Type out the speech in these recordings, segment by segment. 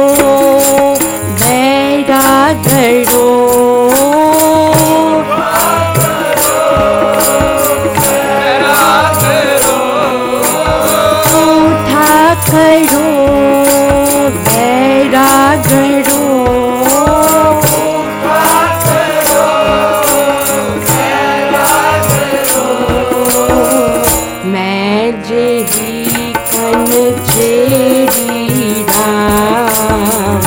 बैरा घड़ो उठा खड़ो बैरा घड़ो मैं जेही कन चेरी राम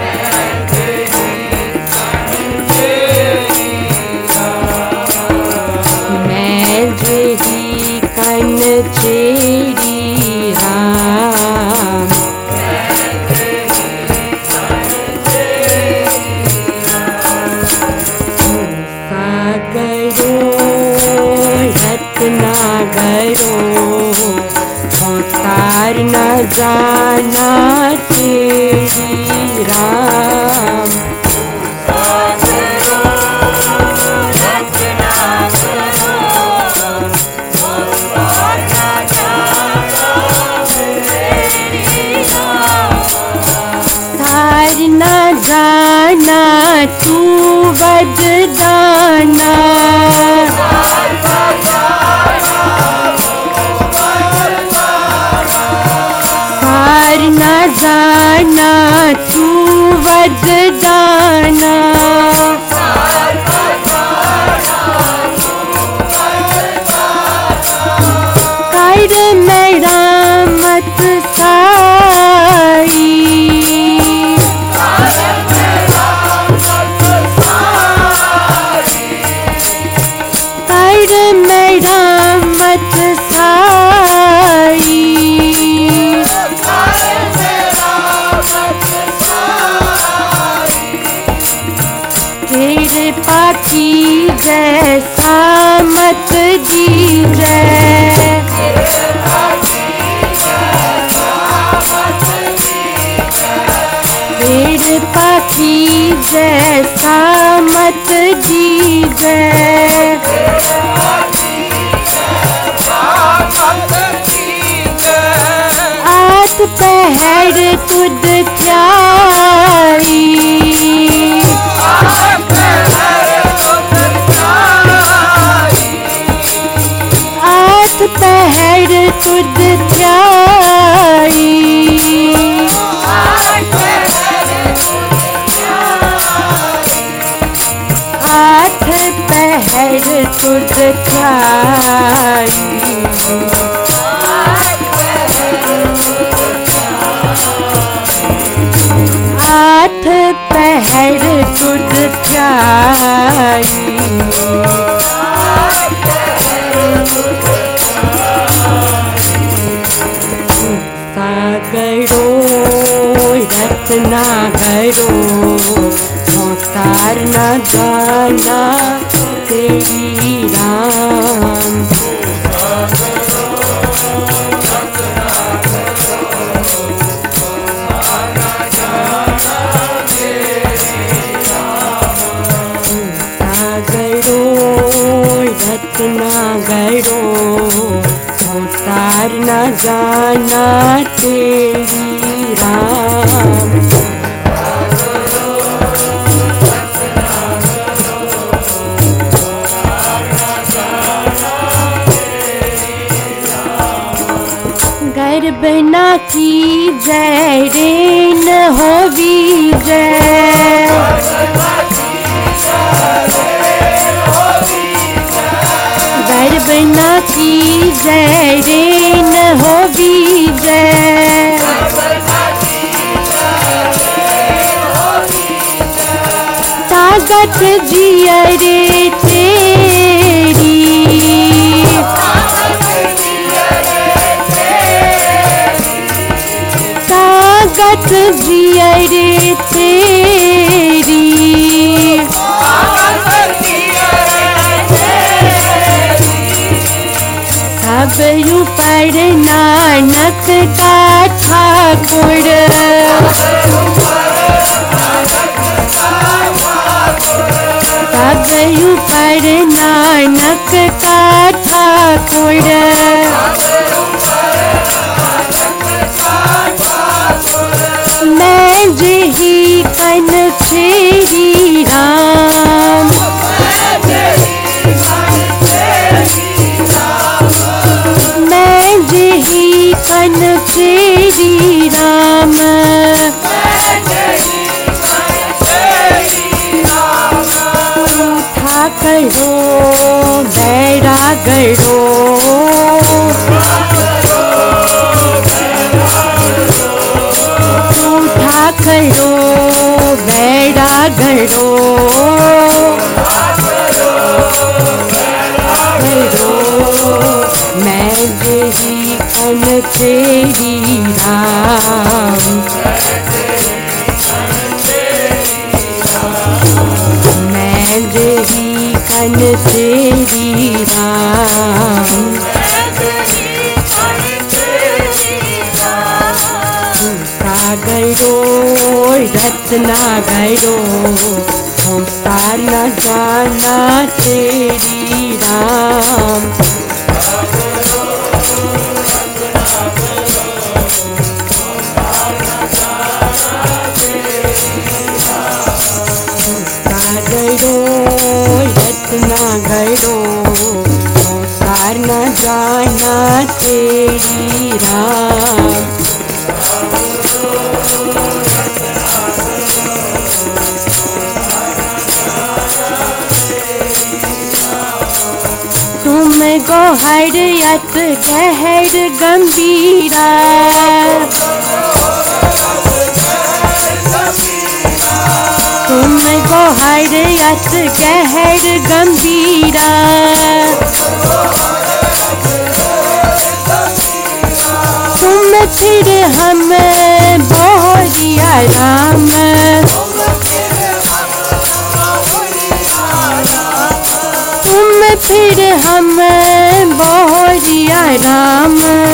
मैं जेही कन चेरी राम सागरो रत्नागरो संसार न जाना तेरी राम सार न जाना तू वजदाना सार न जाना तू वजदाना कर मेरा मत साई कर मेरा मत साई तेरे पाखी जैसा मत दीजे तेरे पाखी जैसा मत दीजे आठ पहर तुद त्याई आठ पहर तुद त्याई आठ पहर तुद त्याई आठ पहर तुद त्याई सागरो रत्नागरो संसार न जाना तेरी राम सागरो रत्नागरो संसार न जाना तेरी राम गर्भ न की जय रे न होवी जय गर्भ न की जय रे न होवी जय ताकत जिया रे तेरी ताकत जिया रे तेरी सब ऊपर नानक का ठाकुर सब ऊपर नानक का ठाकुर मैं मन श्री राम, मैं जही कन श्री राम, उठा करो बैरा गड़ो, उठा करो बैरा गड़ो, मैं जही कन तेरी राम, मैं जही कन तेरी राम, गड़ो रत्ना गड़ो, होता न जाना तेरी राम, गड़ो रत्ना गड़ो, होता न जाना तेरी राम, तुम गोहर अत गहर गंभीरा, तुम गोहर अत गहर गंभीरा, तुम फिर हम बोरिया राम, तुम फिर हम बोरिया राम,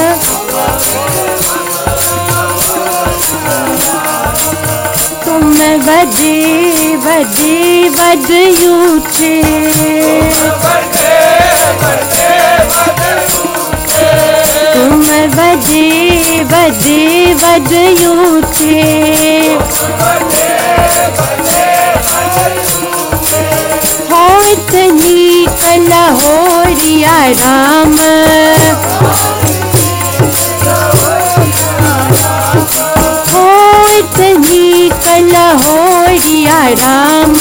तुम बदे बदे बद यूचे, तुम बदे बदे बद यूचे, हो इतनी कला हो रिया राम, हो इतनी कला हो रिया राम,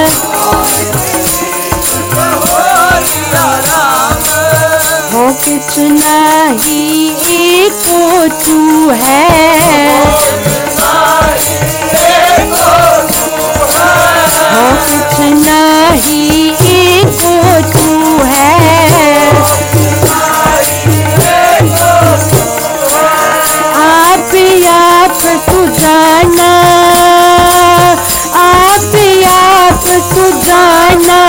हो किछ नाही एको तू है, हो किछ नाही एको तू है, आप सुजाना, आप सुजाना,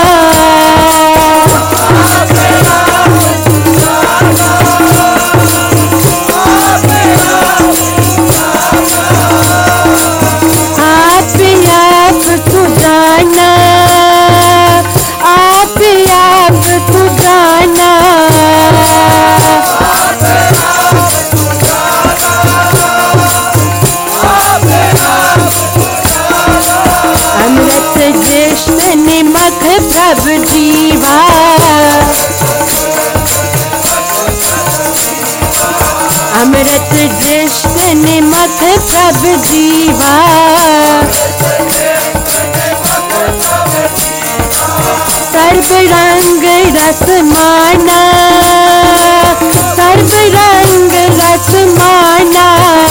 प्रभ जीवा, अमृत दृष्ट निमक प्रभ जीवा, सर्व रंग रस माना, सर्व रंग रस माना,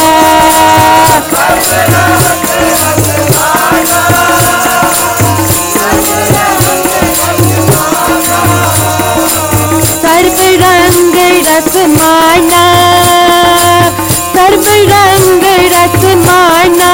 सर्व रंग रस माना, सर्व रंग रस माना,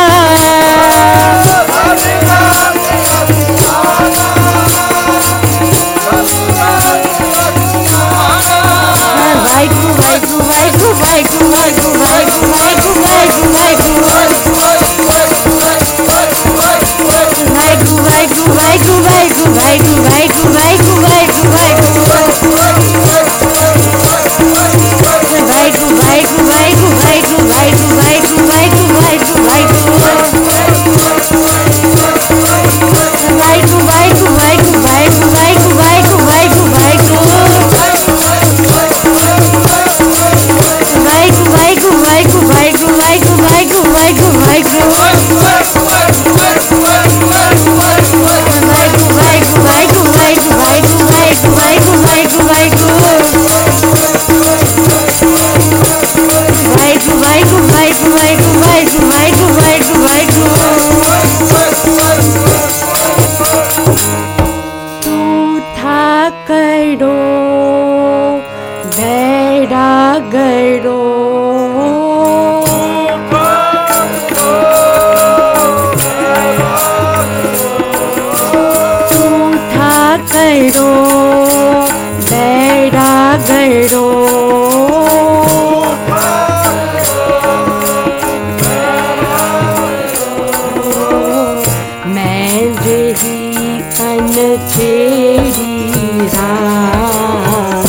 कन तेरी राम।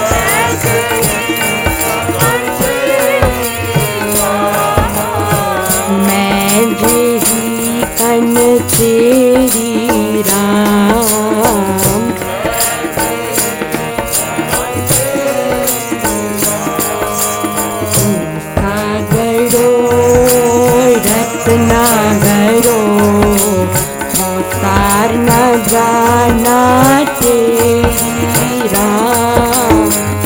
मैं जेही कन तेरी राम। सागरो रत्नागरो संसार न जाना तेरी राम।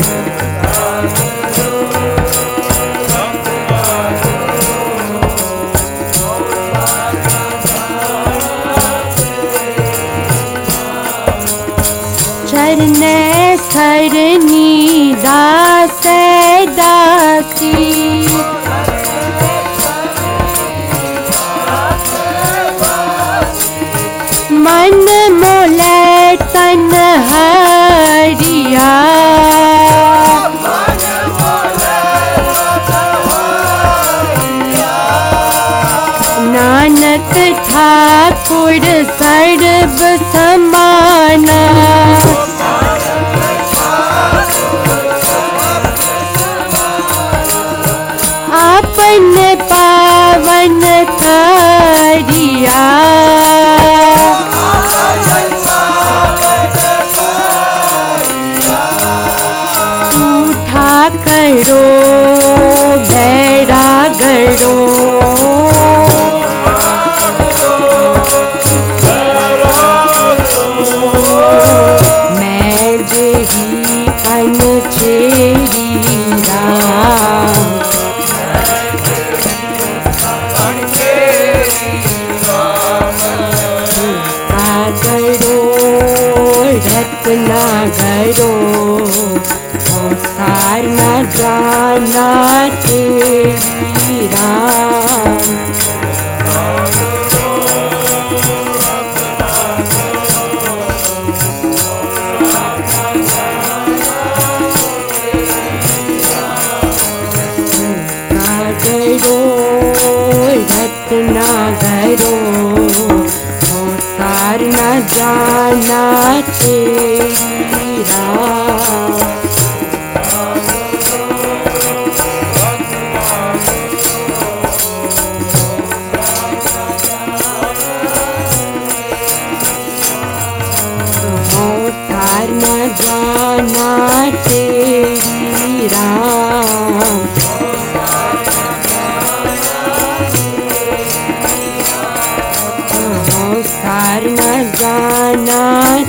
चरने सरनी दास दासी मन मोले तन हरिया। नानक ठाकुर सर्ब समाना। आपन पावन करिया। उठा करो बैरा गरो। मैं जेही कन तेरी राम। सागरो रत्नागरो संसार न जाना तेरी राम। सागरो रत्नागरो संसार न जाना तेरी राम। संसार न जाना तेरी राम। संसार न जाना